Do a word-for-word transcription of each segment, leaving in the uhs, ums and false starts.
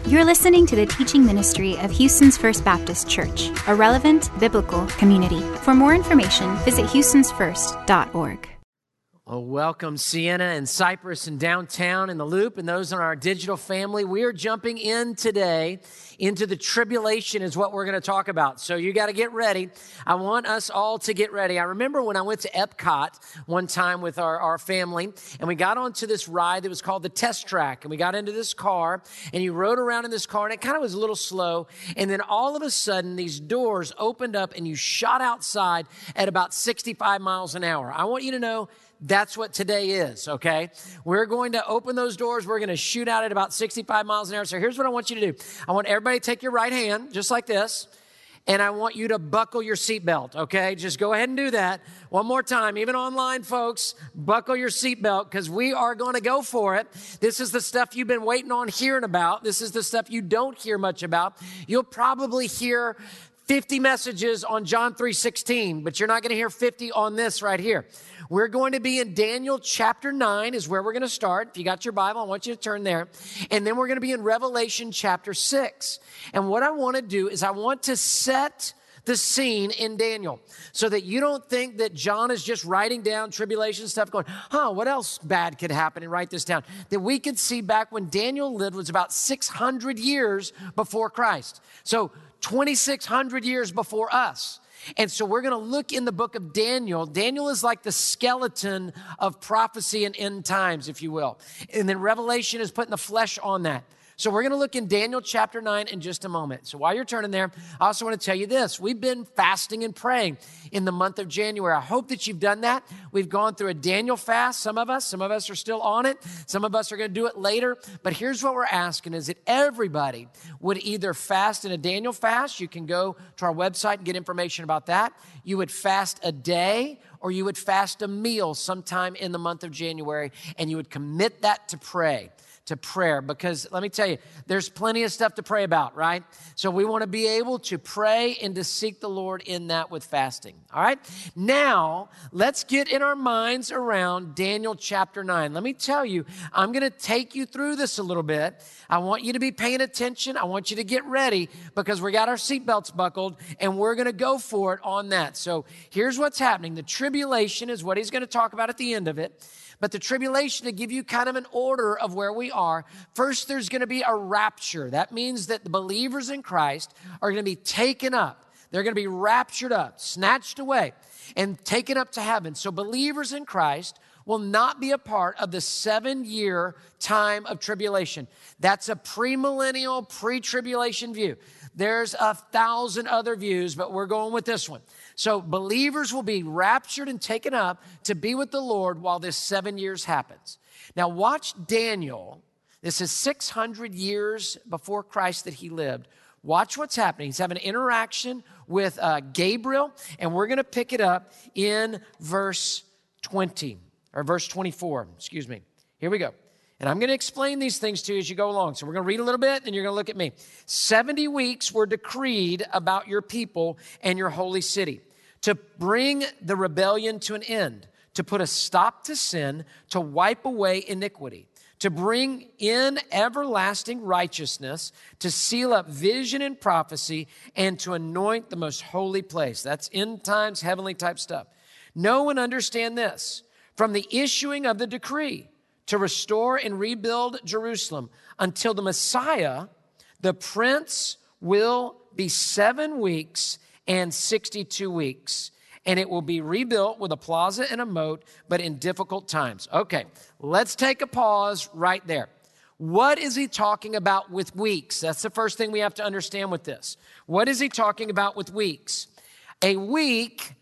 You're listening to the teaching ministry of Houston's First Baptist Church, a relevant biblical community. For more information, visit houstons first dot org. Well, welcome Sienna and Cypress and downtown and the Loop and those in our digital family. We are jumping in today into the tribulation is what we're going to talk about. So you got to get ready. I want us all to get ready. I remember when I went to Epcot one time with our, our family, and we got onto this ride that was called the Test Track. And we got into this car, and you rode around in this car, and it kind of was a little slow. And then all of a sudden, these doors opened up, and you shot outside at about sixty-five miles an hour. I want you to know that's what today is, okay? We're going to open those doors. We're going to shoot out at about sixty-five miles an hour. So here's what I want you to do. I want everybody to take your right hand, just like this, and I want you to buckle your seatbelt, okay? Just go ahead and do that. One more time, even online, folks, buckle your seatbelt because we are going to go for it. This is the stuff you've been waiting on hearing about. This is the stuff you don't hear much about. You'll probably hear fifty messages on John three sixteen, but you're not going to hear fifty on this right here. We're going to be in Daniel chapter nine is where we're going to start. If you got your Bible, I want you to turn there. And then we're going to be in Revelation chapter six. And what I want to do is I want to set the scene in Daniel so that you don't think that John is just writing down tribulation stuff going, huh, what else bad could happen, and write this down. That we could see back when Daniel lived was about six hundred years before Christ. So twenty-six hundred years before us. And so we're going to look in the book of Daniel. Daniel is like the skeleton of prophecy and end times, if you will. And then Revelation is putting the flesh on that. So we're going to look in Daniel chapter nine in just a moment. So while you're turning there, I also want to tell you this. We've been fasting and praying in the month of January. I hope that you've done that. We've gone through a Daniel fast, some of us. Some of us are still on it. Some of us are going to do it later. But here's what we're asking is that everybody would either fast in a Daniel fast. You can go to our website and get information about that. You would fast a day, or you would fast a meal sometime in the month of January, and you would commit that to pray. to prayer, because let me tell you, there's plenty of stuff to pray about, right? So we want to be able to pray and to seek the Lord in that with fasting, all right? Now, let's get in our minds around Daniel chapter nine. Let me tell you, I'm going to take you through this a little bit. I want you to be paying attention. I want you to get ready because we got our seatbelts buckled and we're going to go for it on that. So here's what's happening. The tribulation is what he's going to talk about at the end of it. But the tribulation, to give you kind of an order of where we are, first there's going to be a rapture. That means that the believers in Christ are going to be taken up. They're going to be raptured up, snatched away, and taken up to heaven. So believers in Christ will not be a part of the seven-year time of tribulation. That's a premillennial, pre-tribulation view. There's a thousand other views, but we're going with this one. So believers will be raptured and taken up to be with the Lord while this seven years happens. Now watch Daniel. This is six hundred years before Christ that he lived. Watch what's happening. He's having an interaction with uh, Gabriel, and we're going to pick it up in verse twenty, or verse twenty-four, excuse me. Here we go. And I'm going to explain these things to you as you go along. So we're going to read a little bit, and you're going to look at me. seventy weeks were decreed about your people and your holy city to bring the rebellion to an end, to put a stop to sin, to wipe away iniquity, to bring in everlasting righteousness, to seal up vision and prophecy, and to anoint the most holy place. That's end times, heavenly type stuff. Know and understand this. From the issuing of the decree to restore and rebuild Jerusalem until the Messiah, the Prince will be seven weeks and sixty-two weeks, and it will be rebuilt with a plaza and a moat, but in difficult times. Okay, let's take a pause right there. What is he talking about with weeks? That's the first thing we have to understand with this. What is he talking about with weeks? A week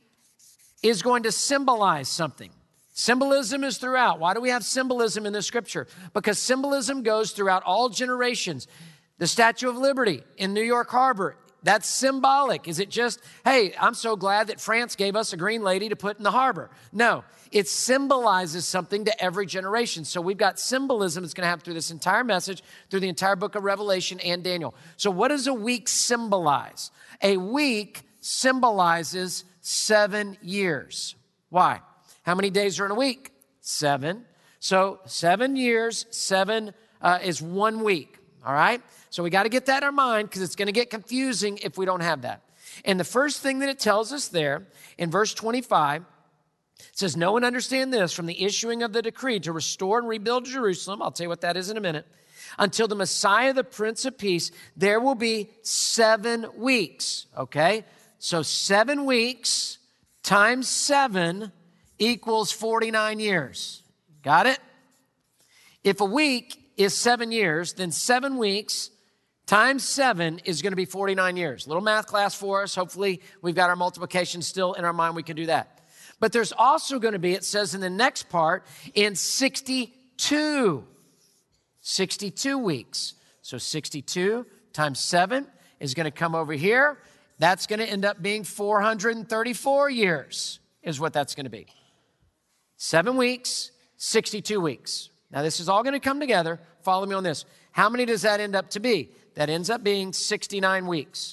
is going to symbolize something. Symbolism is throughout. Why do we have symbolism in the scripture? Because symbolism goes throughout all generations. The Statue of Liberty in New York Harbor, that's symbolic. Is it just, hey, I'm so glad that France gave us a green lady to put in the harbor? No, it symbolizes something to every generation. So we've got symbolism that's going to have through this entire message, through the entire book of Revelation and Daniel. So what does a week symbolize? A week symbolizes seven years. Why? How many days are in a week? Seven. So seven years, seven uh, is one week. All right? So we got to get that in our mind because it's going to get confusing if we don't have that. And the first thing that it tells us there in verse twenty-five, it says, know and understand this, from the issuing of the decree to restore and rebuild Jerusalem, I'll tell you what that is in a minute, until the Messiah, the Prince of Peace, there will be seven weeks, okay? So seven weeks times seven equals forty-nine years. Got it? If a week is seven years, then seven weeks times seven is going to be forty-nine years. Little math class for us. Hopefully we've got our multiplication still in our mind. We can do that. But there's also going to be, it says in the next part, in sixty-two. sixty-two weeks. So sixty-two times seven is going to come over here. That's going to end up being four hundred thirty-four years is what that's going to be. Seven weeks, sixty-two weeks. Now this is all going to come together. Follow me on this. How many does that end up to be? That ends up being sixty-nine weeks.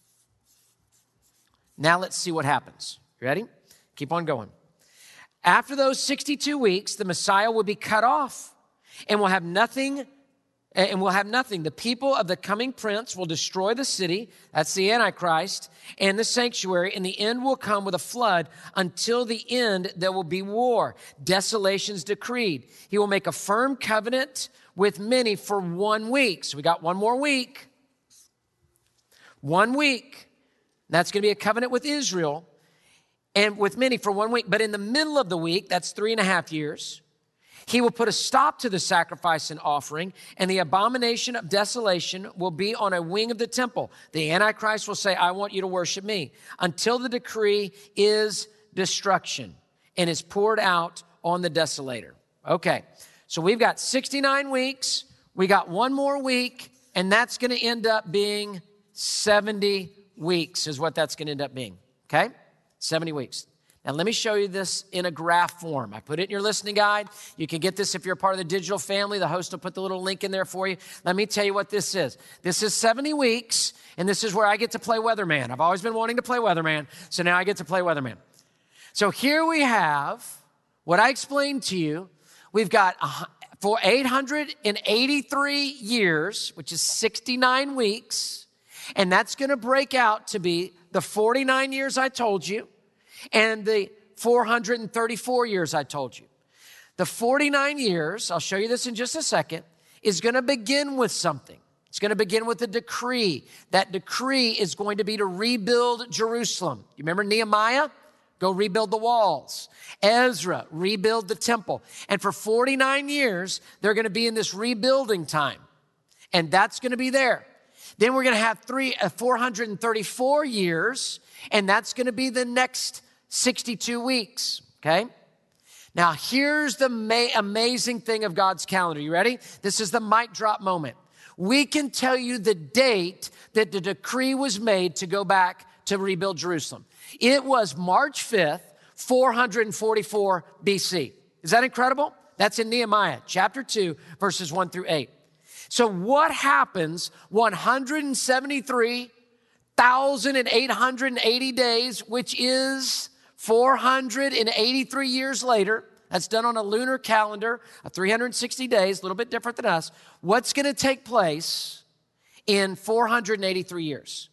Now let's see what happens. Ready? Keep on going. After those sixty-two weeks, the Messiah will be cut off and will have nothing, and will have nothing. The people of the coming prince will destroy the city, that's the Antichrist, and the sanctuary, and the end will come with a flood. Until the end, there will be war. Desolation's decreed. He will make a firm covenant with many for one week. So we got one more week. One week. That's going to be a covenant with Israel and with many for one week. But in the middle of the week, that's three and a half years, he will put a stop to the sacrifice and offering, and the abomination of desolation will be on a wing of the temple. The Antichrist will say, I want you to worship me, until the decree is destruction and is poured out on the desolator. Okay, so we've got sixty-nine weeks. We got one more week, and that's going to end up being seventy weeks is what that's going to end up being, okay? seventy weeks. Now, let me show you this in a graph form. I put it in your listening guide. You can get this if you're a part of the digital family. The host will put the little link in there for you. Let me tell you what this is. This is seventy weeks, and this is where I get to play weatherman. I've always been wanting to play weatherman, so now I get to play weatherman. So here we have what I explained to you. We've got for eight hundred eighty-three years, which is sixty-nine weeks, and that's going to break out to be the forty-nine years I told you, and the four hundred thirty-four years I told you. The forty-nine years, I'll show you this in just a second, is going to begin with something. It's going to begin with a decree. That decree is going to be to rebuild Jerusalem. You remember Nehemiah? Go rebuild the walls. Ezra, rebuild the temple. And for forty-nine years, they're going to be in this rebuilding time. And that's going to be there. Then we're going to have three, uh, four hundred thirty-four years, and that's going to be the next sixty-two weeks, okay? Now, here's the ma- amazing thing of God's calendar. You ready? This is the mic drop moment. We can tell you the date that the decree was made to go back to rebuild Jerusalem. It was March fifth, four hundred forty-four B C. Is that incredible? That's in Nehemiah chapter two, verses one through eight. So what happens one hundred seventy-three thousand eight hundred eighty days, which is four hundred eighty-three years later? That's done on a lunar calendar of three hundred sixty days, a little bit different than us. What's going to take place in four hundred eighty-three years?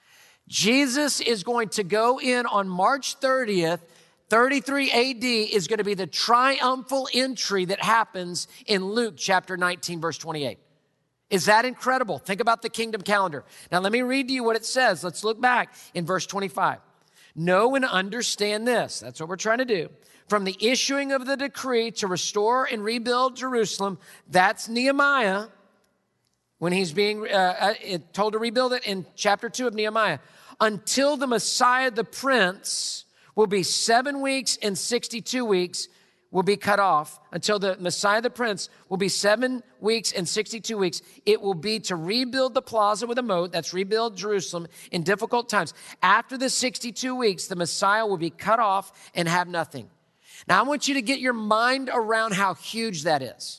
Jesus is going to go in on March thirtieth, thirty-three A D is going to be the triumphal entry that happens in Luke chapter nineteen, verse twenty-eight. Is that incredible? Think about the kingdom calendar. Now, let me read to you what it says. Let's look back in verse twenty-five. Know and understand this. That's what we're trying to do. From the issuing of the decree to restore and rebuild Jerusalem, that's Nehemiah, when he's being uh, told to rebuild it in chapter two of Nehemiah, until the Messiah, the Prince, will be seven weeks and sixty-two weeks, will be cut off. Until the Messiah, the Prince, will be seven weeks and sixty-two weeks. It will be to rebuild the plaza with a moat. That's rebuild Jerusalem in difficult times. After the sixty-two weeks, the Messiah will be cut off and have nothing. Now, I want you to get your mind around how huge that is.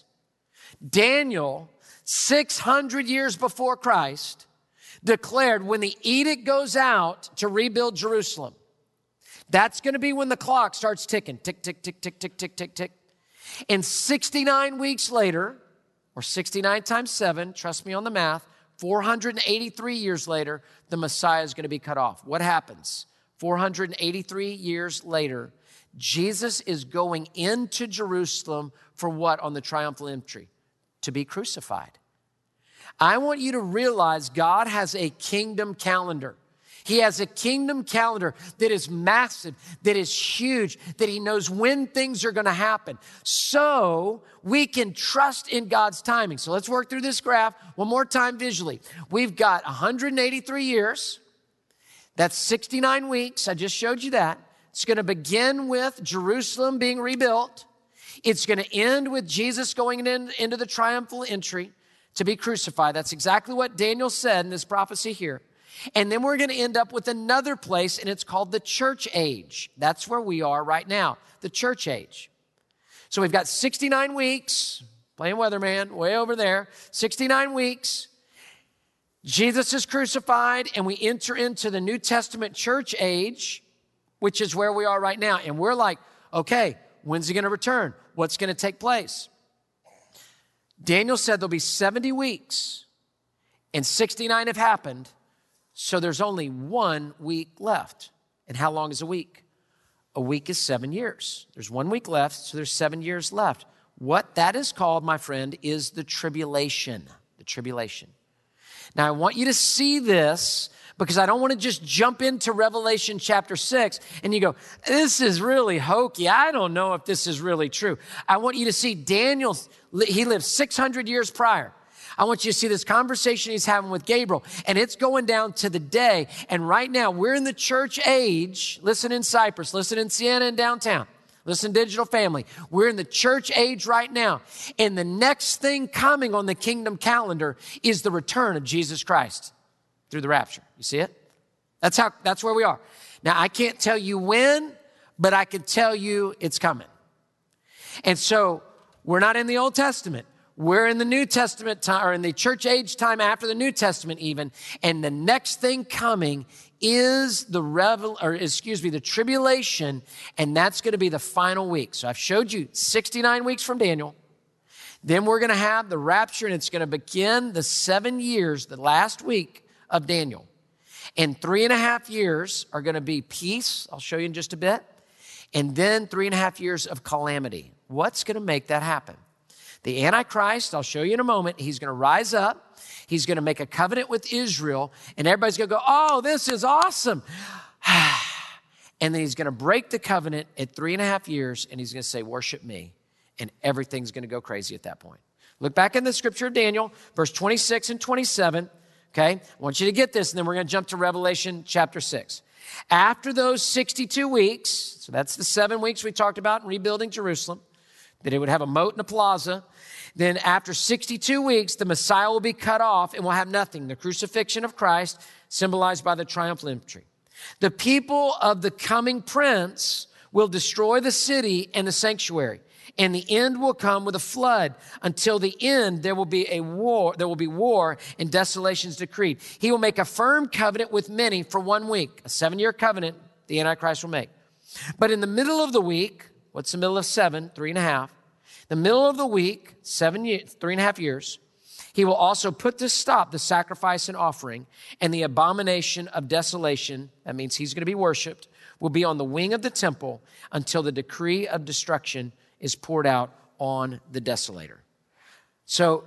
Daniel, six hundred years before Christ, declared when the edict goes out to rebuild Jerusalem, that's going to be when the clock starts ticking. Tick, tick, tick, tick, tick, tick, tick, tick. And sixty-nine weeks later, or sixty-nine times seven, trust me on the math, four hundred eighty-three years later, the Messiah is going to be cut off. What happens? four hundred eighty-three years later, Jesus is going into Jerusalem for what on the triumphal entry? To be crucified. I want you to realize God has a kingdom calendar. He has a kingdom calendar that is massive, that is huge, that he knows when things are going to happen. So we can trust in God's timing. So let's work through this graph one more time visually. We've got one hundred eighty-three years. That's sixty-nine weeks. I just showed you that. It's going to begin with Jerusalem being rebuilt. It's going to end with Jesus going in, into the triumphal entry to be crucified. That's exactly what Daniel said in this prophecy here. And then we're going to end up with another place, and it's called the church age. That's where we are right now, the church age. So we've got sixty-nine weeks, playing weatherman, way over there, sixty-nine weeks. Jesus is crucified, and we enter into the New Testament church age, which is where we are right now. And we're like, okay, when's he going to return? What's going to take place? Daniel said there'll be seventy weeks, and sixty-nine have happened. So there's only one week left. And how long is a week? A week is seven years. There's one week left, so there's seven years left. What that is called, my friend, is the tribulation. The tribulation. Now, I want you to see this because I don't want to just jump into Revelation chapter six and you go, this is really hokey. I don't know if this is really true. I want you to see Daniel, he lived six hundred years prior. I want you to see this conversation he's having with Gabriel, and it's going down to the day. And right now, we're in the church age. Listen in Cypress, listen in Siena and downtown. Listen, digital family. We're in the church age right now. And the next thing coming on the kingdom calendar is the return of Jesus Christ through the rapture. You see it? That's how, that's where we are. Now, I can't tell you when, but I can tell you it's coming. And so we're not in the Old Testament. We're in the New Testament time, or in the church age time after the New Testament even. And the next thing coming is the revel, or excuse me, the tribulation. And that's going to be the final week. So I've showed you sixty-nine weeks from Daniel. Then we're going to have the rapture, and it's going to begin the seven years, the last week of Daniel. And three and a half years are going to be peace. I'll show you in just a bit. And then three and a half years of calamity. What's going to make that happen? The Antichrist, I'll show you in a moment, he's going to rise up. He's going to make a covenant with Israel, and everybody's going to go, oh, this is awesome. And then he's going to break the covenant at three and a half years, and he's going to say, worship me. And everything's going to go crazy at that point. Look back in the scripture of Daniel, verse twenty-six and twenty-seven. Okay, I want you to get this, and then we're going to jump to Revelation chapter six. After those sixty-two weeks, so that's the seven weeks we talked about in rebuilding Jerusalem, that it would have a moat and a plaza. Then after sixty-two weeks, the Messiah will be cut off and will have nothing. The crucifixion of Christ, symbolized by the triumphal entry. The people of the coming prince will destroy the city and the sanctuary, and the end will come with a flood. Until the end, there will be a war, there will be war and desolations decreed. He will make a firm covenant with many for one week, a seven-year covenant the Antichrist will make. But in the middle of the week, what's the middle of seven? Three and a half. The middle of the week, seven years, three and a half years, he will also put to stop the sacrifice and offering, and the abomination of desolation, that means he's going to be worshiped, will be on the wing of the temple until the decree of destruction is poured out on the desolator. So,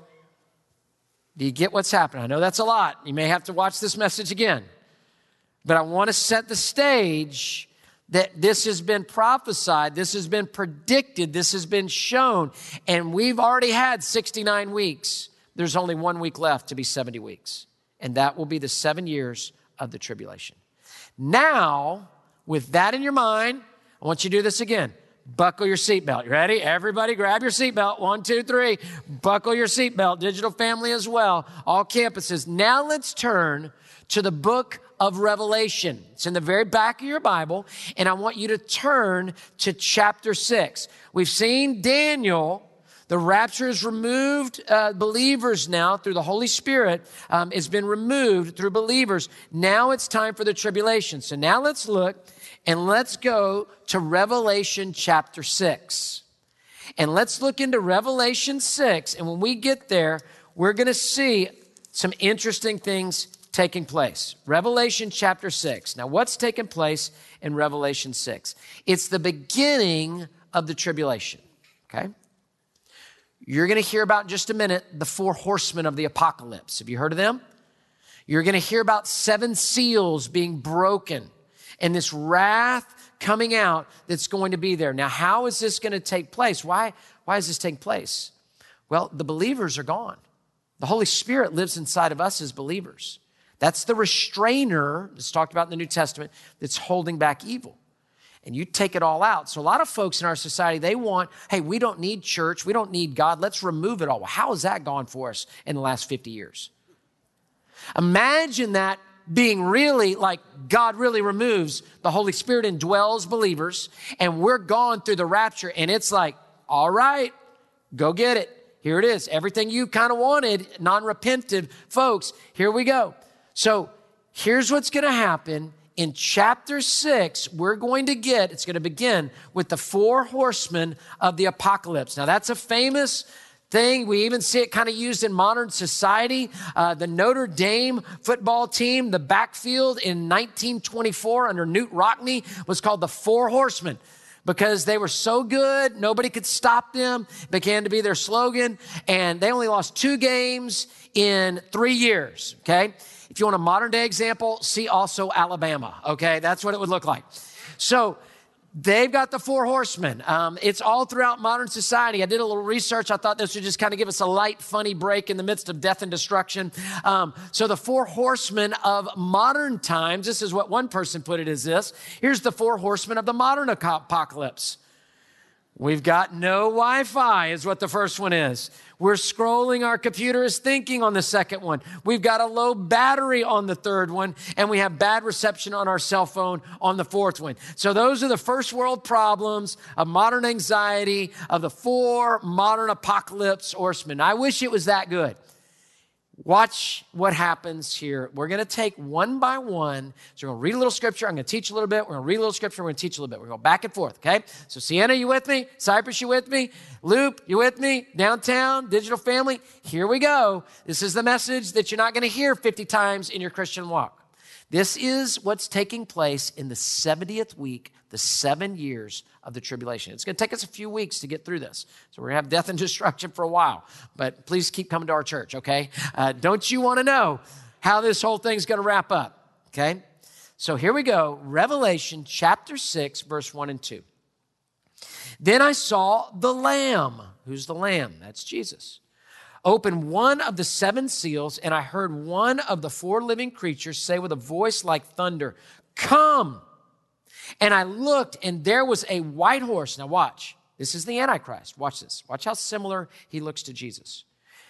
do you get what's happening? I know that's a lot. You may have to watch this message again. But I want to set the stage that this has been prophesied, this has been predicted, this has been shown, and we've already had sixty-nine weeks. There's only one week left to be seventy weeks, and that will be the seven years of the tribulation. Now, with that in your mind, I want you to do this again. Buckle your seatbelt. You ready? Everybody grab your seatbelt. One, two, three. Buckle your seatbelt. Digital family as well. All campuses. Now let's turn to the book of Revelation. It's in the very back of your Bible, and I want you to turn to chapter six. We've seen Daniel. The rapture is removed. Uh, believers now, through the Holy Spirit, um, has been removed through believers. Now it's time for the tribulation. So now let's look, and let's go to Revelation chapter six. And let's look into Revelation six, and when we get there, we're going to see some interesting things taking place. Revelation chapter six. Now, what's taking place in Revelation six? It's the beginning of the tribulation, okay? You're going to hear about in just a minute the four horsemen of the apocalypse. Have you heard of them? You're going to hear about seven seals being broken and this wrath coming out that's going to be there. Now, how is this going to take place? Why, why is this taking place? Well, the believers are gone. The Holy Spirit lives inside of us as believers. That's the restrainer that's talked about in the New Testament that's holding back evil. And you take it all out. So a lot of folks in our society, they want, hey, we don't need church. We don't need God. Let's remove it all. Well, how has that gone for us in the last fifty years? Imagine that being really like God really removes, the Holy Spirit indwells believers, and we're gone through the rapture. And it's like, all right, go get it. Here it is. Everything you kind of wanted, non-repentive folks, here we go. So here's what's going to happen. In chapter six, we're going to get, it's going to begin with the four horsemen of the apocalypse. Now, that's a famous thing. We even see it kind of used in modern society. Uh, the Notre Dame football team, the backfield in nineteen twenty-four under Newt Rockne was called the Four Horsemen because they were so good, nobody could stop them. It began to be their slogan, and they only lost two games in three years, okay? If you want a modern day example, see also Alabama, okay? That's what it would look like. So they've got the four horsemen. Um, it's all throughout modern society. I did a little research. I thought this would just kind of give us a light, funny break in the midst of death and destruction. Um, so the four horsemen of modern times, this is what one person put it as this. Here's the four horsemen of the modern apocalypse. We've got no Wi-Fi is what the first one is. We're scrolling, our computer is thinking on the second one. We've got a low battery on the third one, and we have bad reception on our cell phone on the fourth one. So those are the first world problems of modern anxiety, of the four modern apocalypse horsemen. I wish it was that good. Watch what happens here. We're going to take one by one. So we're going to read a little scripture. I'm going to teach a little bit. We're going to read a little scripture. We're going to teach a little bit. We're going to go back and forth, okay? So Sienna, you with me? Cypress, you with me? Loop, you with me? Downtown, digital family, here we go. This is the message that you're not going to hear fifty times in your Christian walk. This is what's taking place in the seventieth week, the seven years of the tribulation. It's going to take us a few weeks to get through this. So we're going to have death and destruction for a while. But please keep coming to our church, okay? Uh, don't you want to know how this whole thing's going to wrap up, okay? So here we go. Revelation chapter six, verse one and two. Then I saw the Lamb. Who's the Lamb? That's Jesus. Open one of the seven seals, and I heard one of the four living creatures say with a voice like thunder, "Come!" And I looked, and there was a white horse. Now watch. This is the Antichrist. Watch this. Watch how similar he looks to Jesus.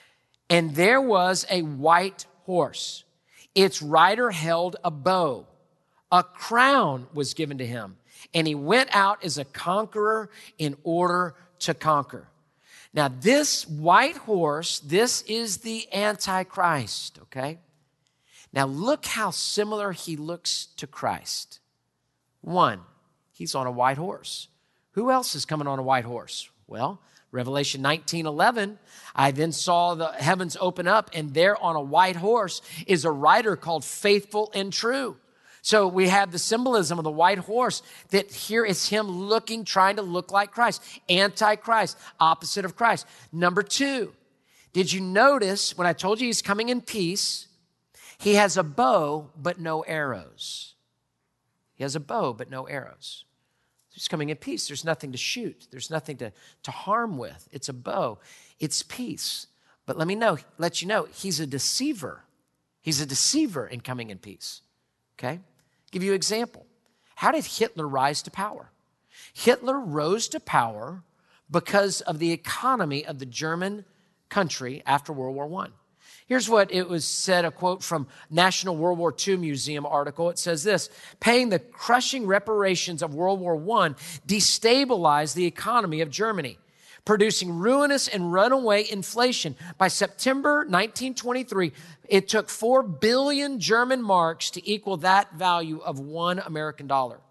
And there was a white horse. Its rider held a bow. A crown was given to him, and he went out as a conqueror in order to conquer. Now, this white horse, this is the Antichrist, okay? Now, look how similar he looks to Christ. One, he's on a white horse. Who else is coming on a white horse? Well, Revelation nineteen eleven, I then saw the heavens open up, and there on a white horse is a rider called Faithful and True. So we have the symbolism of the white horse that here is him looking, trying to look like Christ. Antichrist, opposite of Christ. Number two, did you notice when I told you he's coming in peace, he has a bow but no arrows. He has a bow but no arrows. He's coming in peace. There's nothing to shoot. There's nothing to, to harm with. It's a bow. It's peace. But let me know, let you know, he's a deceiver. He's a deceiver in coming in peace. Okay? Give you an example. How did Hitler rise to power? Hitler rose to power because of the economy of the German country after World War One. Here's what it was said, a quote from National World War Two Museum article. It says this: paying the crushing reparations of World War One destabilized the economy of Germany, producing ruinous and runaway inflation. By September nineteen twenty-three, it took four billion German marks to equal that value of one American dollar.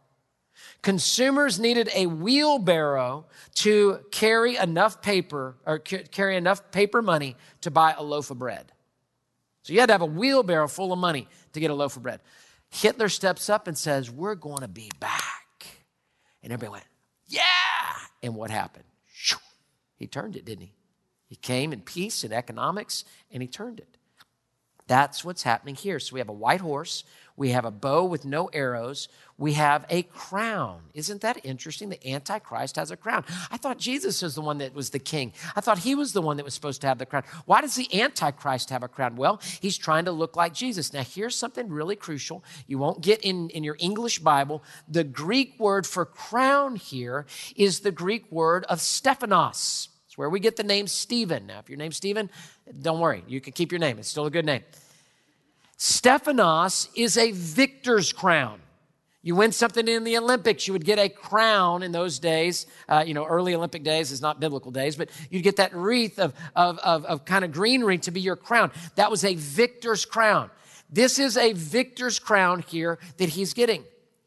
Consumers needed a wheelbarrow to carry enough paper or carry enough paper money to buy a loaf of bread. So you had to have a wheelbarrow full of money to get a loaf of bread. Hitler steps up and says, we're going to be back. And everybody went, yeah. And what happened? He turned it, didn't he? He came in peace and economics, and he turned it. That's what's happening here. So we have a white horse. We have a bow with no arrows. We have a crown. Isn't that interesting? The Antichrist has a crown. I thought Jesus was the one that was the king. I thought he was the one that was supposed to have the crown. Why does the Antichrist have a crown? Well, he's trying to look like Jesus. Now, here's something really crucial. You won't get in, in your English Bible. The Greek word for crown here is the Greek word of Stephanos. It's where we get the name Stephen. Now, if your name's Stephen, don't worry. You can keep your name. It's still a good name. Stephanos is a victor's crown. You win something in the Olympics, you would get a crown in those days. Uh, you know, early Olympic days is not biblical days, but you'd get that wreath of, of, of, of kind of greenery to be your crown. That was a victor's crown. This is a victor's crown here that he's getting.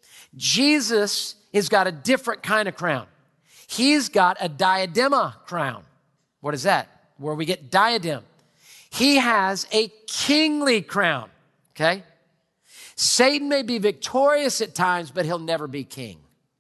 Jesus has got a different kind of crown. He's got a diadema crown. What is that? Where we get diadem. He has a kingly crown, okay? Satan may be victorious at times, but he'll never be king.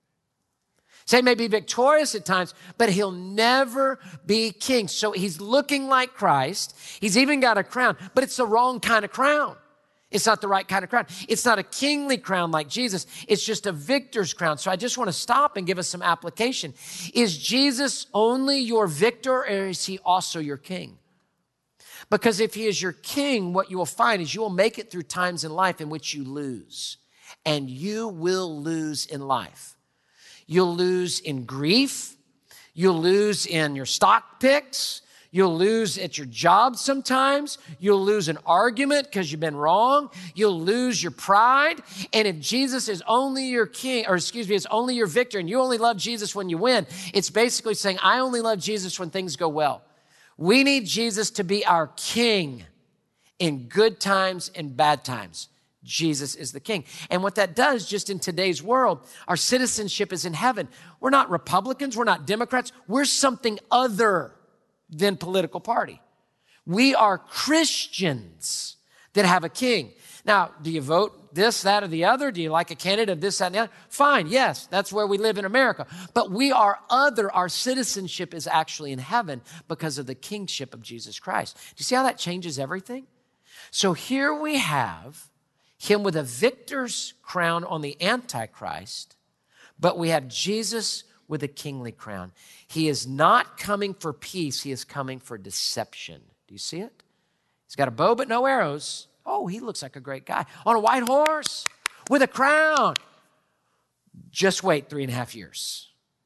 Satan may be victorious at times, but he'll never be king. So he's looking like Christ. He's even got a crown, but it's the wrong kind of crown. It's not the right kind of crown. It's not a kingly crown like Jesus. It's just a victor's crown. So I just want to stop and give us some application. Is Jesus only your victor, or is he also your king? Because if he is your king, what you will find is you will make it through times in life in which you lose. And you will lose in life. You'll lose in grief. You'll lose in your stock picks. You'll lose at your job sometimes. You'll lose an argument because you've been wrong. You'll lose your pride. And if Jesus is only your king, or excuse me, is only your victor, and you only love Jesus when you win, it's basically saying, I only love Jesus when things go well. We need Jesus to be our king in good times and bad times. Jesus is the king. And what that does just in today's world, our citizenship is in heaven. We're not Republicans. We're not Democrats. We're something other than political party. We are Christians that have a king. Now, do you vote this, that, or the other? Do you like a candidate of this, that, and the other? Fine, yes, that's where we live in America. But we are other. Our citizenship is actually in heaven because of the kingship of Jesus Christ. Do you see how that changes everything? So here we have him with a victor's crown on the Antichrist, but we have Jesus with a kingly crown. He is not coming for peace. He is coming for deception. Do you see it? He's got a bow but no arrows. Oh, he looks like a great guy. On a white horse with a crown. Just wait three and a half years.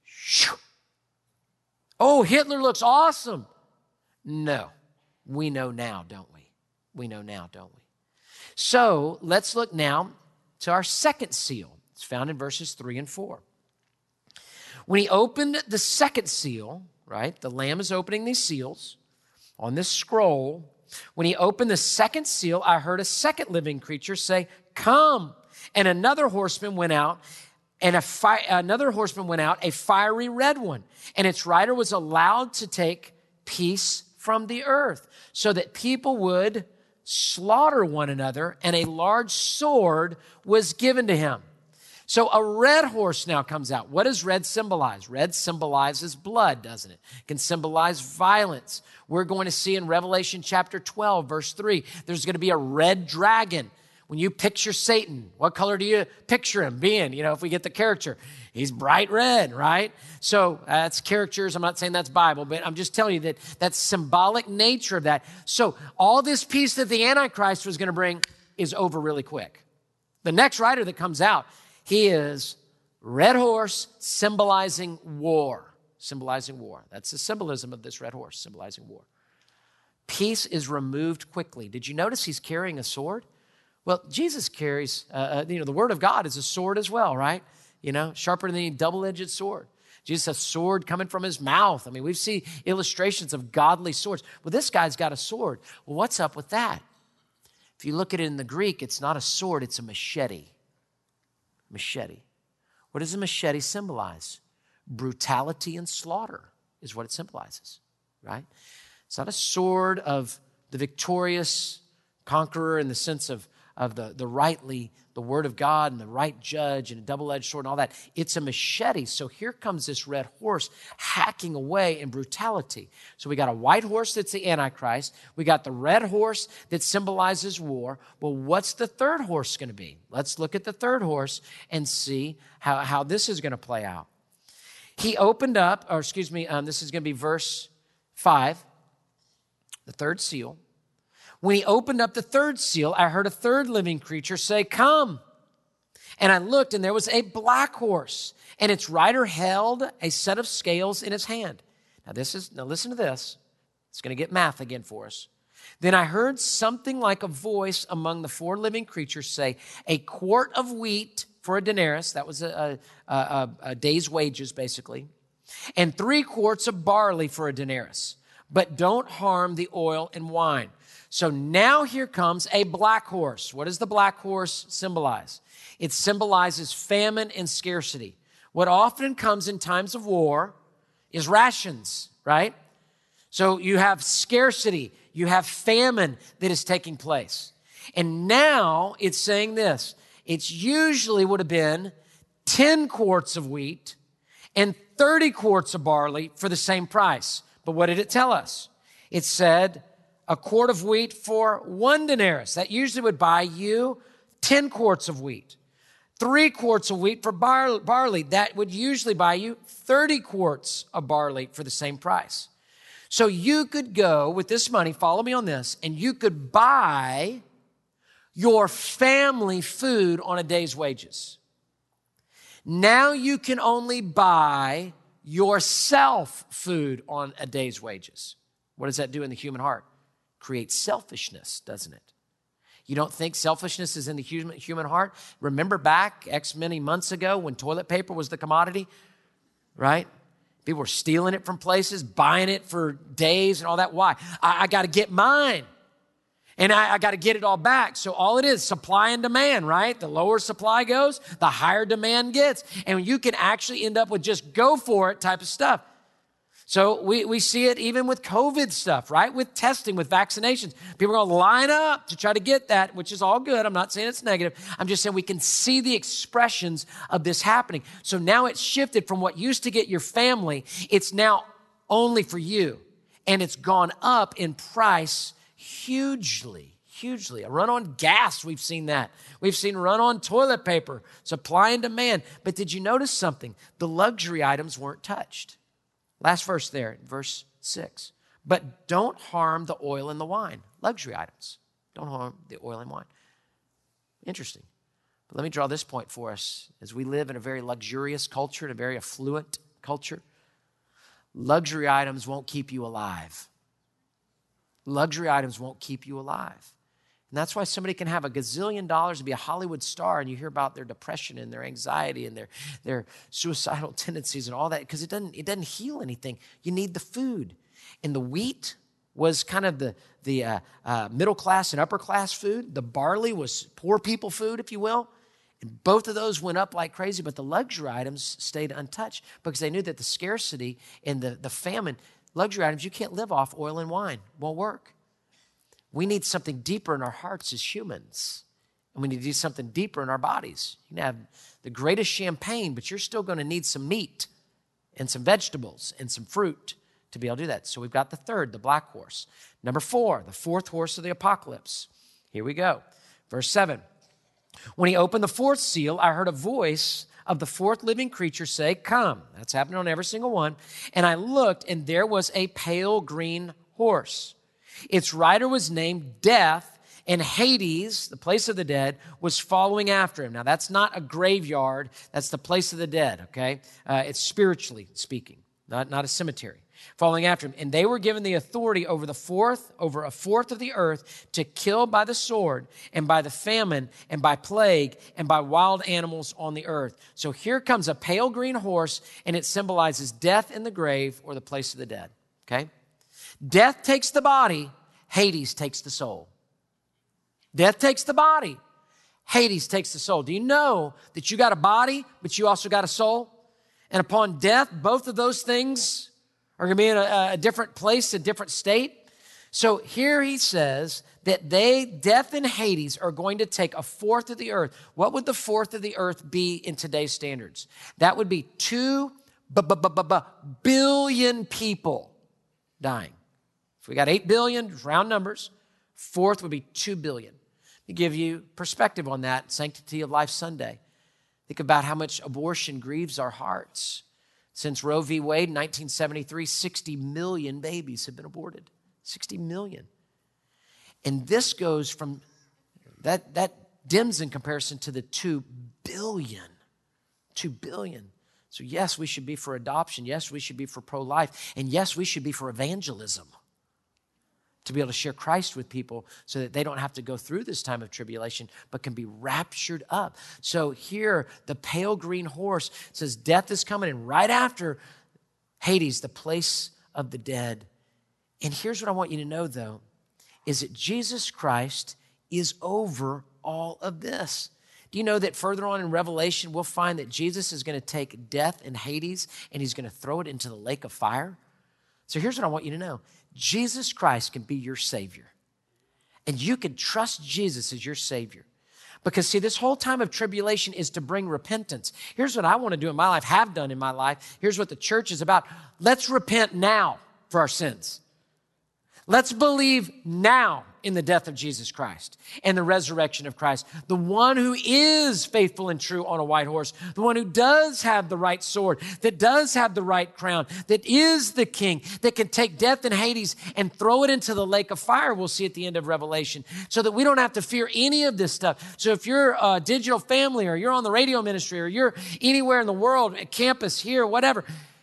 Oh, Hitler looks awesome. No, we know now, don't we? We know now, don't we? So let's look now to our second seal. It's found in verses three and four. When he opened the second seal, right, the Lamb is opening these seals on this scroll. When he opened the second seal, I heard a second living creature say, come. And another horseman went out, and a fi- another horseman went out, a fiery red one. And its rider was allowed to take peace from the earth, so that people would slaughter one another, and a large sword was given to him. So a red horse now comes out. What does red symbolize? Red symbolizes blood, doesn't it? It can symbolize violence. We're going to see in Revelation chapter twelve, verse three, there's going to be a red dragon. When you picture Satan, what color do you picture him being? You know, if we get the character, he's bright red, right? So uh, that's characters. I'm not saying that's Bible, but I'm just telling you that that's symbolic nature of that. So all this peace that the Antichrist was going to bring is over really quick. The next rider that comes out, he is red horse symbolizing war, symbolizing war. That's the symbolism of this red horse, symbolizing war. Peace is removed quickly. Did you notice he's carrying a sword? Well, Jesus carries, uh, you know, the word of God is a sword as well, right? You know, sharper than any double-edged sword. Jesus has a sword coming from his mouth. I mean, we see illustrations of godly swords. Well, this guy's got a sword. Well, what's up with that? If you look at it in the Greek, it's not a sword, it's a machete. Machete. What does a machete symbolize? Brutality and slaughter is what it symbolizes, right? It's not a sword of the victorious Conqueror in the sense of, of the, the rightly, the word of God and the right judge and a double-edged sword and all that. It's a machete. So here comes this red horse hacking away in brutality. So we got a white horse that's the Antichrist. We got the red horse that symbolizes war. Well, what's the third horse going to be? Let's look at the third horse and see how, how this is going to play out. He opened up, or excuse me, um, this is going to be verse five, the third seal. When he opened up the third seal, I heard a third living creature say, "Come." And I looked, and there was a black horse, and its rider held a set of scales in his hand. Now, this is now listen to this. It's going to get math again for us. Then I heard something like a voice among the four living creatures say, "A quart of wheat for a denarius," that was a, a, a, a day's wages, basically, "and three quarts of barley for a denarius. But don't harm the oil and wine." So now here comes a black horse. What does the black horse symbolize? It symbolizes famine and scarcity. What often comes in times of war is rations, right? So you have scarcity, you have famine that is taking place. And now it's saying this. It's usually would have been ten quarts of wheat and thirty quarts of barley for the same price. But what did it tell us? It said a quart of wheat for one denarius. That usually would buy you ten quarts of wheat. Three quarts of wheat for bar- barley. That would usually buy you thirty quarts of barley for the same price. So you could go with this money, follow me on this, and you could buy your family food on a day's wages. Now you can only buy yourself food on a day's wages. What does that do in the human heart? Creates selfishness, doesn't it? You don't think selfishness is in the human, human heart? Remember back X many months ago when toilet paper was the commodity, right? People were stealing it from places, buying it for days and all that. Why? I, I got to get mine. And I, I got to get it all back. So all it is, supply and demand, right? The lower supply goes, the higher demand gets. And you can actually end up with just go for it type of stuff. So we, we see it even with COVID stuff, right? With testing, with vaccinations. People are going to line up to try to get that, which is all good. I'm not saying it's negative. I'm just saying we can see the expressions of this happening. So now it's shifted from what used to get your family. It's now only for you. And it's gone up in price hugely, hugely. A run on gas, we've seen that. We've seen run on toilet paper, supply and demand. But did you notice something? The luxury items weren't touched. Last verse there, verse six. But don't harm the oil and the wine. Luxury items. Don't harm the oil and wine. Interesting. But let me draw this point for us. As we live in a very luxurious culture, in a very affluent culture, luxury items won't keep you alive. Luxury items won't keep you alive. And that's why somebody can have a gazillion dollars and be a Hollywood star, and you hear about their depression and their anxiety and their, their suicidal tendencies and all that, because it doesn't, it doesn't heal anything. You need the food. And the wheat was kind of the, the uh, uh, middle class and upper class food. The barley was poor people food, if you will. And both of those went up like crazy, but the luxury items stayed untouched because they knew that the scarcity and the, the famine, luxury items, you can't live off oil and wine. Won't work. We need something deeper in our hearts as humans. And we need to do something deeper in our bodies. You can have the greatest champagne, but you're still going to need some meat and some vegetables and some fruit to be able to do that. So we've got the third, the black horse. Number four, the fourth horse of the apocalypse. Here we go. Verse seven. When he opened the fourth seal, I heard a voice of the fourth living creature say, "Come." That's happening on every single one. And I looked, and there was a pale green horse. Its rider was named Death, and Hades, the place of the dead, was following after him. Now, that's not a graveyard. That's the place of the dead, okay? Uh, it's spiritually speaking, not, not a cemetery. Following after him. And they were given the authority over the fourth, over a fourth of the earth to kill by the sword and by the famine and by plague and by wild animals on the earth. So here comes a pale green horse, and it symbolizes death in the grave or the place of the dead, okay? Death takes the body, Hades takes the soul. Death takes the body, Hades takes the soul. Do you know that you got a body, but you also got a soul? And upon death, both of those things are going to be in a, a different place, a different state. So here he says that they, death and Hades, are going to take a fourth of the earth. What would the fourth of the earth be in today's standards? That would be two billion people dying. If we got eight billion, round numbers, fourth would be two billion. To give you perspective on that, Sanctity of Life Sunday. Think about how much abortion grieves our hearts. Since Roe v. Wade in nineteen seventy-three, sixty million babies have been aborted. sixty million. And this goes from, that, that dims in comparison to the two billion. two billion. So yes, we should be for adoption. Yes, we should be for pro-life. And yes, we should be for evangelism. To be able to share Christ with people so that they don't have to go through this time of tribulation, but can be raptured up. So here, the pale green horse says death is coming, and right after Hades, the place of the dead. And here's what I want you to know, though, is that Jesus Christ is over all of this. Do you know that further on in Revelation, we'll find that Jesus is going to take death and Hades, and he's going to throw it into the lake of fire? So here's what I want you to know. Jesus Christ can be your Savior. And you can trust Jesus as your Savior. Because see, this whole time of tribulation is to bring repentance. Here's what I want to do in my life, have done in my life. Here's what the church is about. Let's repent now for our sins. Let's believe now in the death of Jesus Christ and the resurrection of Christ, the one who is faithful and true on a white horse, the one who does have the right sword, that does have the right crown, that is the king, that can take death and Hades and throw it into the lake of fire, we'll see at the end of Revelation, so that we don't have to fear any of this stuff. So if you're a digital family, or you're on the radio ministry, or you're anywhere in the world, at campus, here, whatever,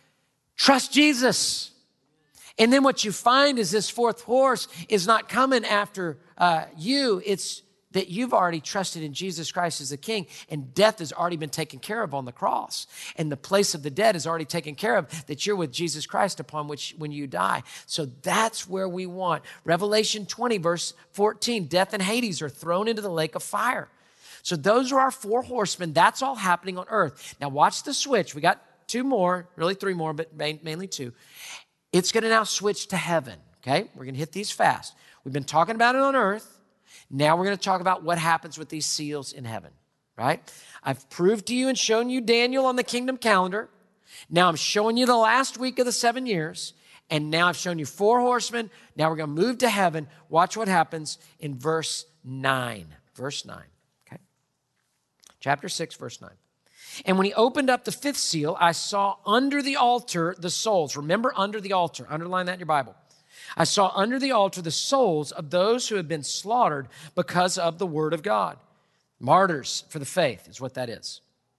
trust Jesus. And then what you find is this fourth horse is not coming after uh, you. It's that you've already trusted in Jesus Christ as the king, and death has already been taken care of on the cross. And the place of the dead is already taken care of, that you're with Jesus Christ upon which when you die. So that's where we want. Revelation twenty, verse fourteen, death and Hades are thrown into the lake of fire. So those are our four horsemen. That's all happening on earth. Now watch the switch. We got two more, really three more, but mainly two. It's going to now switch to heaven, okay? We're going to hit these fast. We've been talking about it on earth. Now we're going to talk about what happens with these seals in heaven, right? I've proved to you and shown you Daniel on the kingdom calendar. Now I'm showing you the last week of the seven years. And now I've shown you four horsemen. Now we're going to move to heaven. Watch what happens in verse nine. Verse nine, okay? Chapter six, verse nine. And when he opened up the fifth seal, I saw under the altar the souls. Remember, under the altar. Underline that in your Bible. I saw under the altar the souls of those who had been slaughtered because of the word of God. Martyrs for the faith is what that is.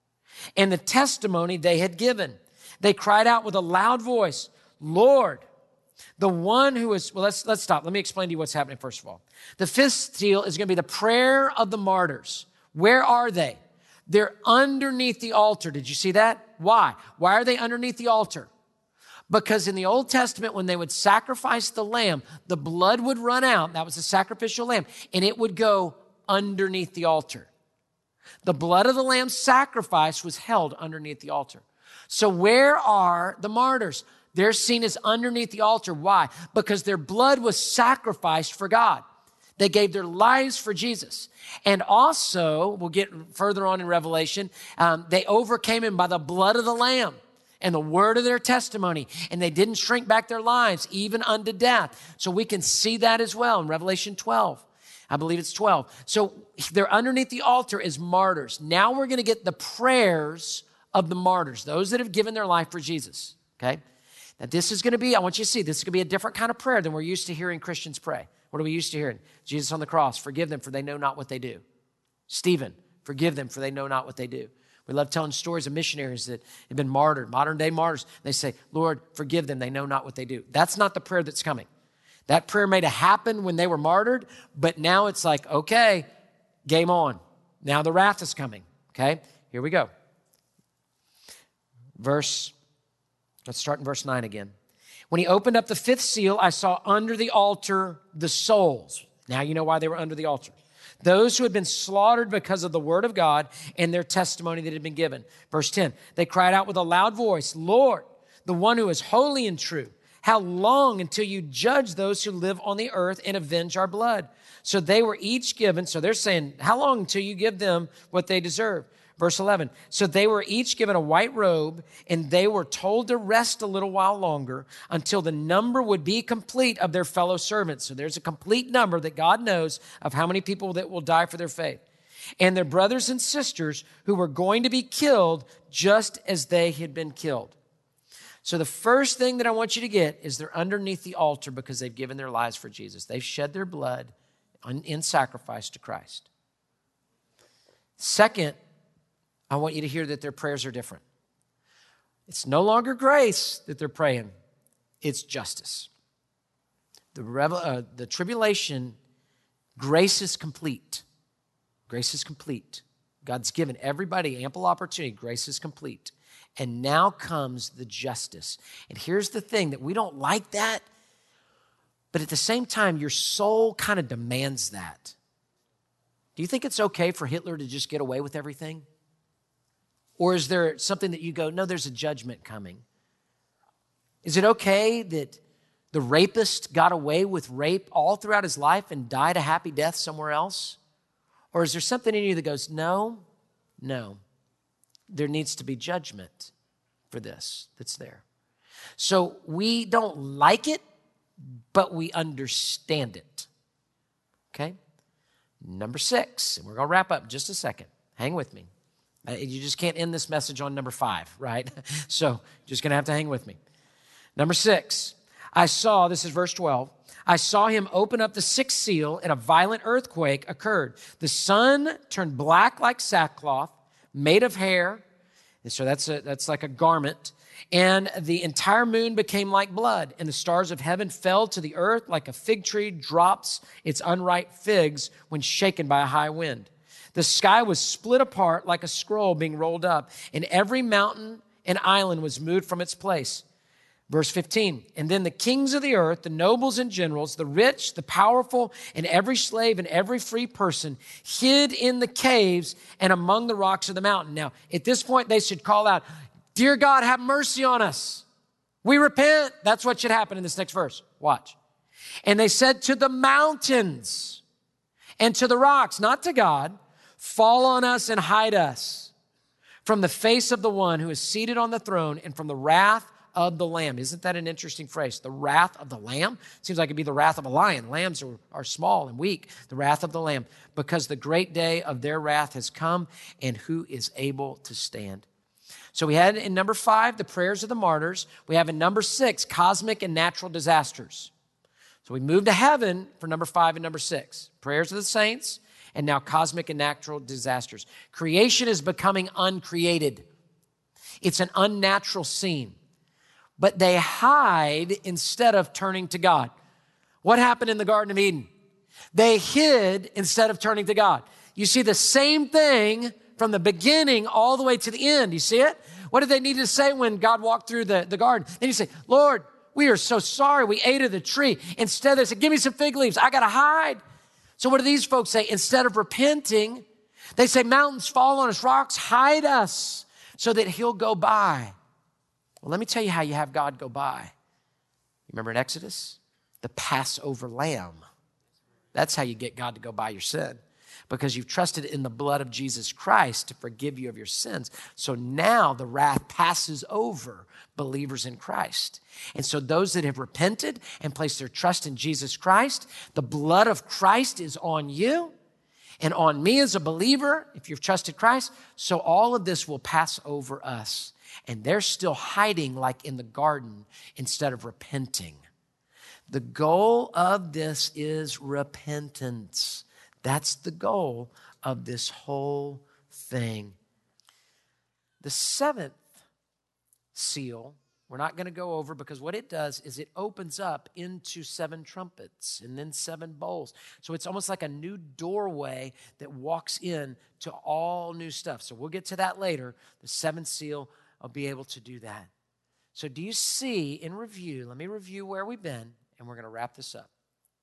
And the testimony they had given. They cried out with a loud voice, Lord, the one who is, well, let's, let's stop. Let me explain to you what's happening first of all. The fifth seal is going to be the prayer of the martyrs. Where are they? They're underneath the altar. Did you see that? Why? Why are they underneath the altar? Because in the Old Testament, when they would sacrifice the lamb, the blood would run out. That was the sacrificial lamb. And it would go underneath the altar. The blood of the lamb's sacrifice was held underneath the altar. So where are the martyrs? They're seen as underneath the altar. Why? Because their blood was sacrificed for God. They gave their lives for Jesus. And also, we'll get further on in Revelation, um, they overcame him by the blood of the Lamb and the word of their testimony. And they didn't shrink back their lives, even unto death. So we can see that as well in Revelation twelve. I believe it's twelve. So they're underneath the altar as martyrs. Now we're going to get the prayers of the martyrs, those that have given their life for Jesus, okay? Now this is going to be, I want you to see, this is going to be a different kind of prayer than we're used to hearing Christians pray. What are we used to hearing? Jesus on the cross, forgive them for they know not what they do. Stephen, forgive them for they know not what they do. We love telling stories of missionaries that have been martyred, modern day martyrs. They say, Lord, forgive them, they know not what they do. That's not the prayer that's coming. That prayer may have happened when they were martyred, but now it's like, okay, game on. Now the wrath is coming, okay? Here we go. Verse, let's start in verse nine again. When he opened up the fifth seal, I saw under the altar the souls. Now you know why they were under the altar. Those who had been slaughtered because of the word of God and their testimony that had been given. Verse ten, they cried out with a loud voice, Lord, the one who is holy and true, How long until you judge those who live on the earth and avenge our blood? So they were each given, so they're saying, how long until you give them what they deserve? Verse eleven, so they were each given a white robe, and they were told to rest a little while longer until the number would be complete of their fellow servants. So there's a complete number that God knows of how many people that will die for their faith. And their brothers and sisters who were going to be killed just as they had been killed. So the first thing that I want you to get is they're underneath the altar because they've given their lives for Jesus. They've shed their blood in sacrifice to Christ. Second, I want you to hear that their prayers are different. It's no longer grace that they're praying. It's justice. The, revel- uh, the tribulation, grace is complete. Grace is complete. God's given everybody ample opportunity. Grace is complete. And now comes the justice. And here's the thing, that we don't like that, but at the same time, your soul kind of demands that. Do you think it's okay for Hitler to just get away with everything? Or is there something that you go, no, there's a judgment coming? Is it okay that the rapist got away with rape all throughout his life and died a happy death somewhere else? Or is there something in you that goes, no, no, there needs to be judgment for this that's there. So we don't like it, but we understand it. Okay? Number six, and we're going to wrap up in just a second. Hang with me. You just can't end this message on number five, right? So just going to have to hang with me. Number six, I saw, this is verse twelve, I saw him open up the sixth seal, and a violent earthquake occurred. The sun turned black like sackcloth, made of hair, and so that's a, that's like a garment, and the entire moon became like blood, and the stars of heaven fell to the earth like a fig tree drops its unripe figs when shaken by a high wind. The sky was split apart like a scroll being rolled up, and every mountain and island was moved from its place. Verse fifteen, and then the kings of the earth, the nobles and generals, the rich, the powerful, and every slave and every free person hid in the caves and among the rocks of the mountain. Now, at this point, they should call out, dear God, have mercy on us. We repent. That's what should happen in this next verse. Watch. And they said to the mountains and to the rocks, not to God, fall on us and hide us from the face of the one who is seated on the throne and from the wrath of the Lamb. Isn't that an interesting phrase? The wrath of the Lamb? Seems like it'd be the wrath of a lion. Lambs are, are small and weak. The wrath of the Lamb, because the great day of their wrath has come, and who is able to stand? So we had in number five, the prayers of the martyrs. We have in number six, cosmic and natural disasters. So we moved to heaven for number five and number six. Prayers of the saints, and now cosmic and natural disasters. Creation is becoming uncreated. It's an unnatural scene. But they hide instead of turning to God. What happened in the Garden of Eden? They hid instead of turning to God. You see the same thing from the beginning all the way to the end. You see it? What did they need to say when God walked through the, the garden? Then you say, Lord, we are so sorry we ate of the tree. Instead they said, give me some fig leaves. I got to hide. So what do these folks say? Instead of repenting, they say, mountains fall on us, rocks hide us so that he'll go by. Well, let me tell you how you have God go by. Remember in Exodus? The Passover lamb. That's how you get God to go by your sin, because you've trusted in the blood of Jesus Christ to forgive you of your sins. So now the wrath passes over believers in Christ. And so those that have repented and placed their trust in Jesus Christ, the blood of Christ is on you and on me as a believer, if you've trusted Christ. So all of this will pass over us. And they're still hiding like in the garden instead of repenting. The goal of this is repentance. That's the goal of this whole thing. The seventh seal, we're not going to go over, because what it does is it opens up into seven trumpets and then seven bowls. So it's almost like a new doorway that walks in to all new stuff. So we'll get to that later. The seventh seal, I'll be able to do that. So do you see in review, let me review where we've been, and we're going to wrap this up.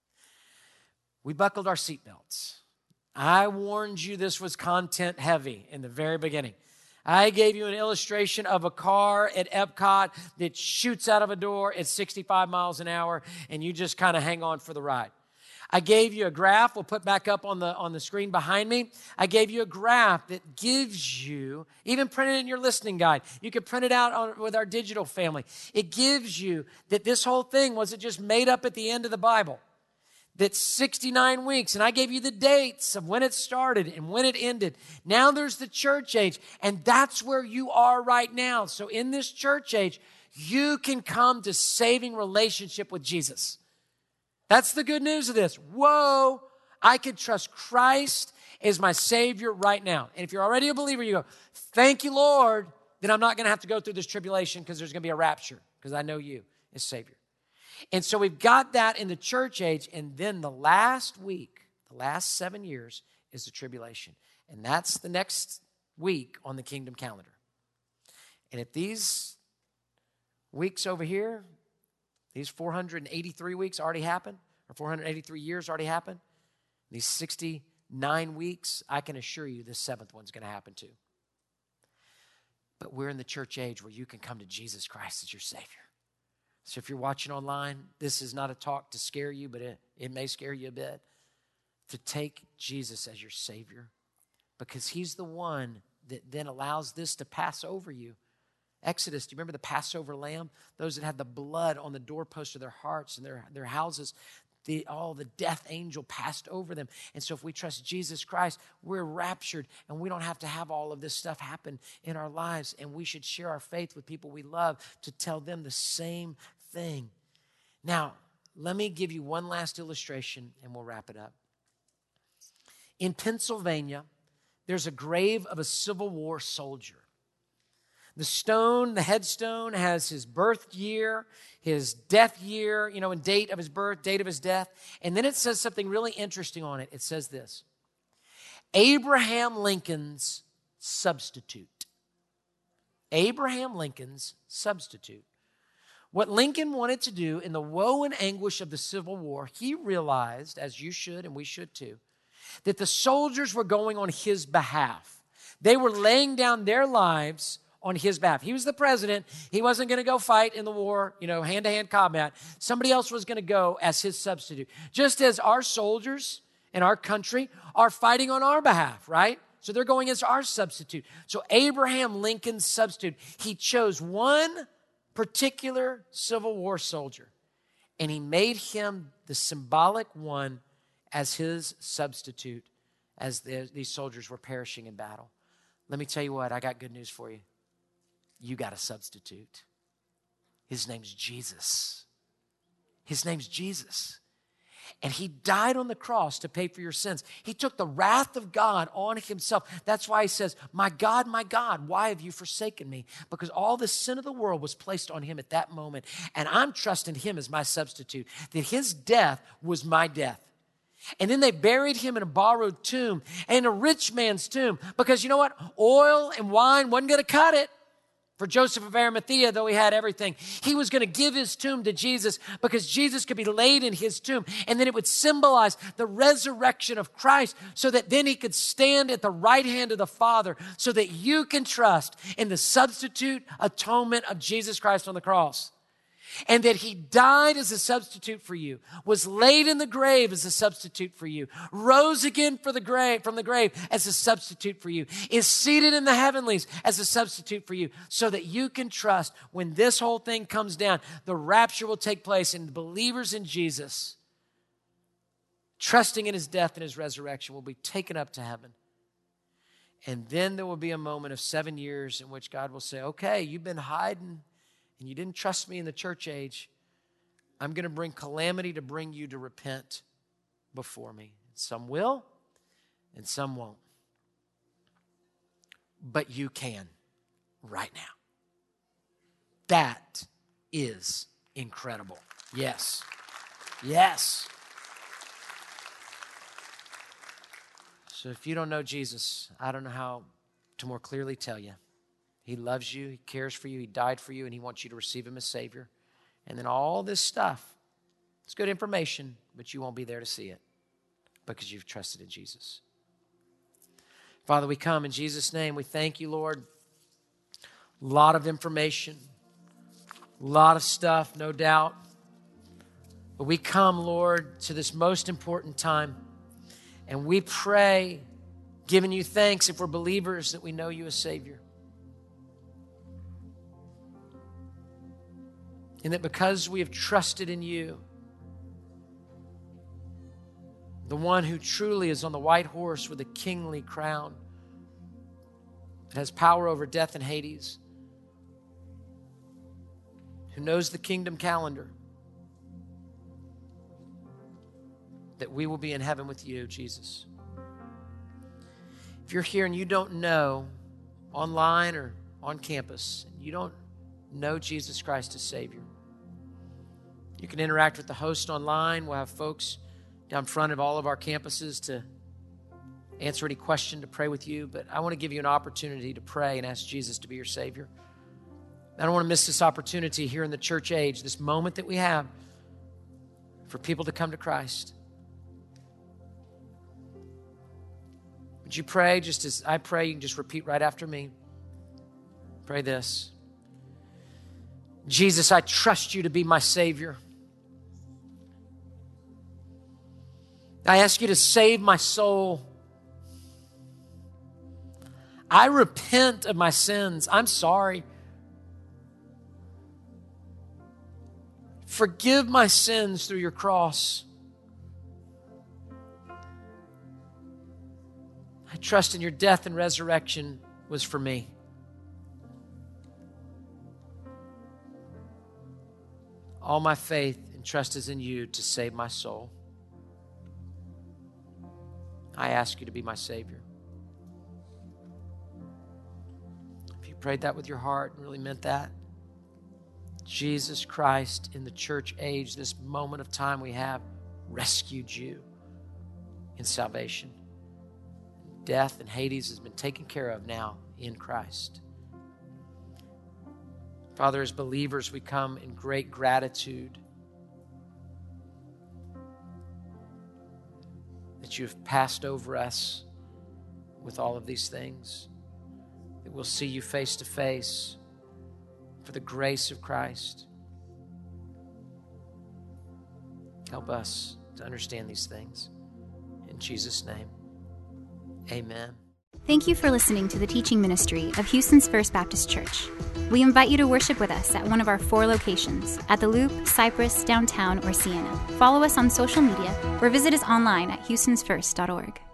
We buckled our seatbelts. I warned you this was content heavy in the very beginning. I gave you an illustration of a car at Epcot that shoots out of a door at sixty-five miles an hour, and you just kind of hang on for the ride. I gave you a graph we'll put back up on the, on the screen behind me. I gave you a graph that gives you, even printed in your listening guide. You could print it out on, with our digital family. It gives you that this whole thing wasn't just made up at the end of the Bible. That's sixty-nine weeks, and I gave you the dates of when it started and when it ended. Now there's the church age, and that's where you are right now. So in this church age, you can come to saving relationship with Jesus. That's the good news of this. Whoa, I can trust Christ as my Savior right now. And if you're already a believer, you go, thank you, Lord, that I'm not going to have to go through this tribulation because there's going to be a rapture because I know you as Savior. And so we've got that in the church age. And then the last week, the last seven years is the tribulation. And that's the next week on the kingdom calendar. And if these weeks over here, these four hundred eighty-three weeks already happened, or four hundred eighty-three years already happened, these sixty-nine weeks, I can assure you this seventh one's going to happen too. But we're in the church age where you can come to Jesus Christ as your Savior. So if you're watching online, this is not a talk to scare you, but it, it may scare you a bit. To take Jesus as your Savior, because he's the one that then allows this to pass over you. Exodus, do you remember the Passover lamb? Those that had the blood on the doorpost of their hearts and their, their houses, the, all the death angel passed over them. And so if we trust Jesus Christ, we're raptured, and we don't have to have all of this stuff happen in our lives. And we should share our faith with people we love to tell them the same thing. Now, let me give you one last illustration, and we'll wrap it up. In Pennsylvania, there's a grave of a Civil War soldier. The stone, the headstone, has his birth year, his death year, you know, and date of his birth, date of his death. And then it says something really interesting on it. It says this: Abraham Lincoln's substitute. Abraham Lincoln's substitute. What Lincoln wanted to do in the woe and anguish of the Civil War, he realized, as you should and we should too, that the soldiers were going on his behalf. They were laying down their lives on his behalf. He was the president. He wasn't going to go fight in the war, you know, hand-to-hand combat. Somebody else was going to go as his substitute. Just as our soldiers in our country are fighting on our behalf, right? So they're going as our substitute. So Abraham Lincoln's substitute, he chose one particular Civil War soldier, and he made him the symbolic one as his substitute as the, these soldiers were perishing in battle. Let me tell you what, I got good news for you. You got a substitute. His name's Jesus. His name's Jesus. And he died on the cross to pay for your sins. He took the wrath of God on himself. That's why he says, my God, my God, why have you forsaken me? Because all the sin of the world was placed on him at that moment. And I'm trusting him as my substitute, that his death was my death. And then they buried him in a borrowed tomb, and a rich man's tomb. Because you know what? Oil and wine wasn't going to cut it. For Joseph of Arimathea, though he had everything, he was going to give his tomb to Jesus because Jesus could be laid in his tomb. And then it would symbolize the resurrection of Christ so that then he could stand at the right hand of the Father so that you can trust in the substitute atonement of Jesus Christ on the cross. And that he died as a substitute for you, was laid in the grave as a substitute for you, rose again for the grave, from the grave as a substitute for you, is seated in the heavenlies as a substitute for you, so that you can trust when this whole thing comes down, the rapture will take place, and believers in Jesus, trusting in his death and his resurrection, will be taken up to heaven. And then there will be a moment of seven years in which God will say, okay, you've been hiding and you didn't trust me in the church age. I'm going to bring calamity to bring you to repent before me. Some will and some won't. But you can right now. That is incredible. Yes. Yes. So if you don't know Jesus, I don't know how to more clearly tell you. He loves you, he cares for you, he died for you, and he wants you to receive him as Savior. And then all this stuff, it's good information, but you won't be there to see it because you've trusted in Jesus. Father, we come in Jesus' name. We thank you, Lord, A lot of information, a lot of stuff, no doubt. But we come, Lord, to this most important time, and we pray, giving you thanks if we're believers that we know you as Savior. And that because we have trusted in you, the one who truly is on the white horse with a kingly crown, that has power over death and Hades, who knows the kingdom calendar, that we will be in heaven with you, Jesus. If you're here and you don't know, online or on campus, and you don't know Jesus Christ as Savior, you can interact with the host online. We'll have folks down front of all of our campuses to answer any question, to pray with you. But I want to give you an opportunity to pray and ask Jesus to be your Savior. I don't want to miss this opportunity here in the church age, this moment that we have for people to come to Christ. Would you pray just as I pray? You can just repeat right after me. Pray this. Jesus, I trust you to be my Savior. I ask you to save my soul. I repent of my sins. I'm sorry. Forgive my sins through your cross. I trust in your death and resurrection was for me. All my faith and trust is in you to save my soul. I ask you to be my Savior. If you prayed that with your heart and really meant that, Jesus Christ in the church age, this moment of time we have, rescued you in salvation. Death and Hades has been taken care of now in Christ. Father, as believers, we come in great gratitude that you have passed over us with all of these things, that we'll see you face to face for the grace of Christ. Help us to understand these things. In Jesus' name, amen. Thank you for listening to the teaching ministry of Houston's First Baptist Church. We invite you to worship with us at one of our four locations, at the Loop, Cypress, Downtown, or Sienna. Follow us on social media or visit us online at houstons first dot org.